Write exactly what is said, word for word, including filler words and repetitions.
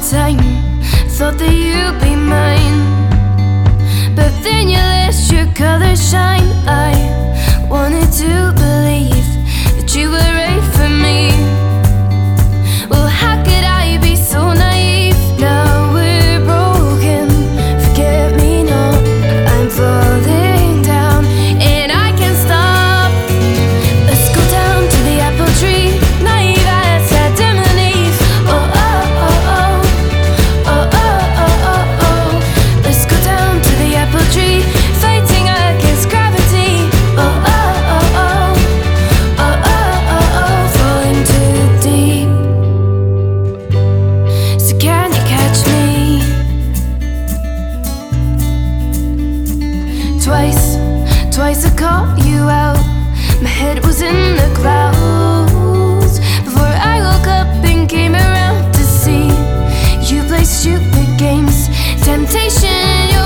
time. Thought that you'd be mine, but then you let your colors shine. I wanted to believe that you were right for me. Well, how could I be so naive? Now we're broken, forget me not. I'm falling down and I can't stop. Let's go down to the apple tree. Naive as Adam and Eve. Oh, oh, oh, oh. Oh, oh, oh, oh, oh. Let's go down to the apple tree, fighting against gravity. Oh, oh, oh, oh. Oh, oh, oh, oh. Falling too deep. So can you catch me? Twice, twice I caught you out. My head was in the clouds before I woke up and came around to see you play stupid games. Temptation,